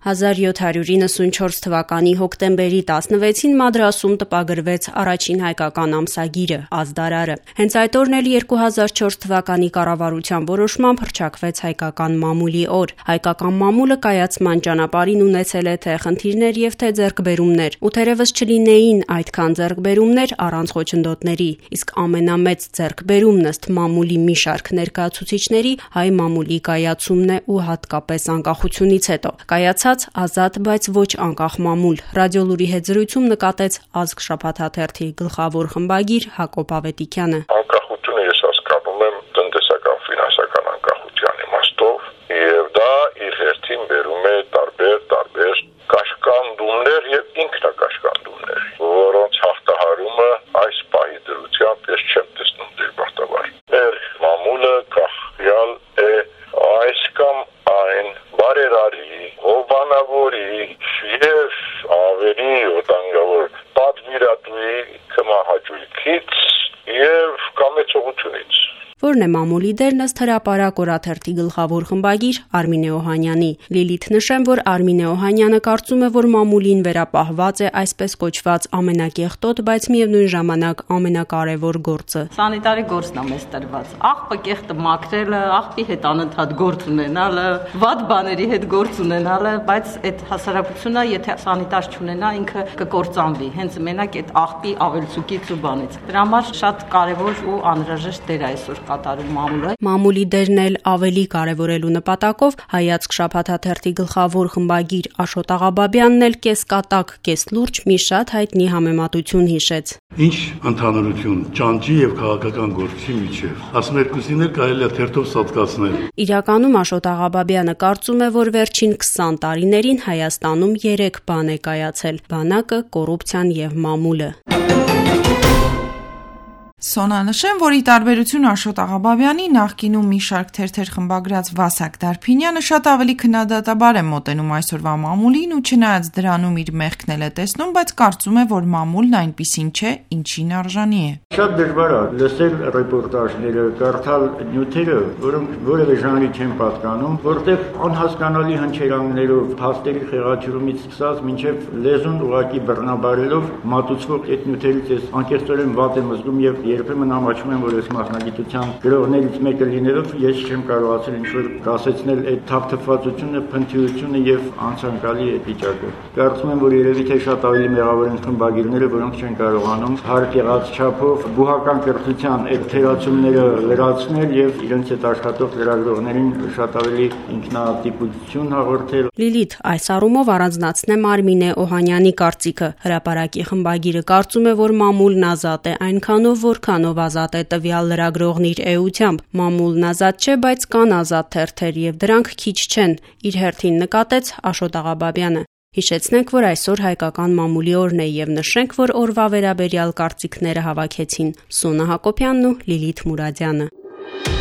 1794 թվականի հոկտեմբերի 16-ին Մադրասում տպագրվեց առաջին հայկական ամսագիրը՝ Ազդարարը։ Հենց այդ օրն էլ 2004 թվականի կառավարության որոշմամբ հռչակվեց հայկական մամուլի օր։ Հայկական մամուլը կայացման ճանապարհին ունեցել է թե խնդիրներ եւ թե ձեռքբերումներ, ու թերևս չլինեին այդքան ձեռքբերումներ առանց խոչընդոտների, իսկ ամենամեծ ձեռքբերումն ըստ մամուլի մի շարք ներկայացուցիչների հայ մամուլի կայացումն է ու հատկապես անկախությունից հետո։ Կայացած ազատ, բայց ոչ անկախ մամուլ։ Ռադիոլուրի հետ զրույցում նկատեց Ազգ շաբաթաթերթի գլխավոր խմբագիր Հակոբ Ավետիքյանը։ Անկախությունը ես հասկանում եմ տնտեսական ֆինանսական անկախության իմաստով, եւ դա իր հերթին բերում է տարբեր կաշկանդումներ եւ ինքնակաշկանդումներ, որոնց հաղթահարումը այս պահի դրությամբ ես չեմ տեսնում դժբախտաբար։ Մեր մամուլը կախյալ է այս կամ այն բարերարի, հովանավորի եւ ավելի վտանգավոր պատվիրատուի կմահաճույքից եւ կամեցողությունից։ Որն է մամուլի դերն ըստ հրապարակ օրաթերթի գլխավոր խմբագիր Արմինե Օհանյանի։ Լիլիթ նշեմ, որ Արմինե Օհանյանը կարծում է, որ մամուլին վերապահված է այսպես կոչված ամենակեղտոտ, բայց միևնույն ժամանակ ամենակարևոր գործը։ Սանիտարի գործն է մեզ տրված։ Աղբը կեղտը մաքրելը, աղբի հետ անընդհատ գործ ունենալը, վատ բաների հետ գործ ունենալը, բայց այդ հասարակությունը, եթե սանիտար չունենա, ինքը կկործանվի։ Հենց մենակ այդ աղբի ավելցուկից ու բանից։ Դրա համար շատ կարևոր ու անհրաժեշտ դեր է այսօր կատարում մամուլը։ Մամուլի դերն էլ ավելի կարևորելու նպատակով Հայացք շաբաթաթերթի գլխավոր խմբագիր Աշոտ Աղաբաբյանն էլ կես կատակ, կես լուրջ մի շատ հայտնի համեմատություն հիշեց։ Ինչ ընդհանրություն ճանճի եւ քաղաքական գործի միջև։ Ասում երկուսին էլ կարելի է թերթով սատկացնել։ Իրականում Աշոտ Աղաբաբյանը կարծում է, որ վերջին 20 տարիներին Հայաստանում 3 բան է կայացել՝ բանակը, կոռուպցիան եւ մամուլը։ Սոնա նշեմ, որ ի տարբերություն Աշոտ Աղաբաբյանի նախկինում մի շարք թերթեր խմբագրած Վասակ Դարփինյանը շատ ավելի քննադատաբար է մոտենում այսօրվա մամուլին ու չնայած դրանում իր մեղքն էլ է տեսնում, բայց կարծում է, որ մամուլն այնպիսին չէ, ինչին արժանի է։ Շատ դժվար է լսել ռեպորտաժները, կարդալ նյութերը, որոնք որևէ ժանրի չեն պատկանում, որտեղ անհասկանալի հնչերաններով, փաստերի խեղաթյուրումից սկսած մինչև լեզուն ուղակի բռնաբարելով մատուցվող այդ նյութերից ես անկեղծորեն վատ եմ զգում եւ երբեմն ամաչում եմ, որ այս մասնագիտության գրողներից մեկը լինելով ես չեմ կարողացել ինչ-որ կասեցնել այդ թափթփվածությունը, փնթյուրությունը եւ անցանկալի այդ վիճակը։ Կարծում եմ, որ երևի թե շատ ավելի մեղավոր են խմբագիրները, որոնք չեն կարողանում հարկ եղած չափով բուհական կրթության այդ թերացումները լրացնել եւ իրենց հետ աշխատող լրագրողներին շատ ավելի ինքնատիպություն հաղորդել։ Լիլիթ, այս առումով առանձնացնեմ Արմինե Օհանյանի կարծիքը։ Հրապարակի խմբագիրը կարծում է, որ մամուլն ազատ է այնքանով, որքանով ազատ է տվյալ լրագրողն իր էությամբ։ Մամուլն ազատ չէ, բայց կան ազատ թերթեր եւ դրանք քիչ չեն, իր հերթին նկատեց Աշոտ Աղաբաբյանը։ Հիշեցնենք, որ այսօր հայկական մամուլի օրն է եւ նշենք, որ օրվա վերաբերյալ կարծիքները հավաքեցին Սոնա Հակոբյանն ու Լիլիթ Մուրադյանը։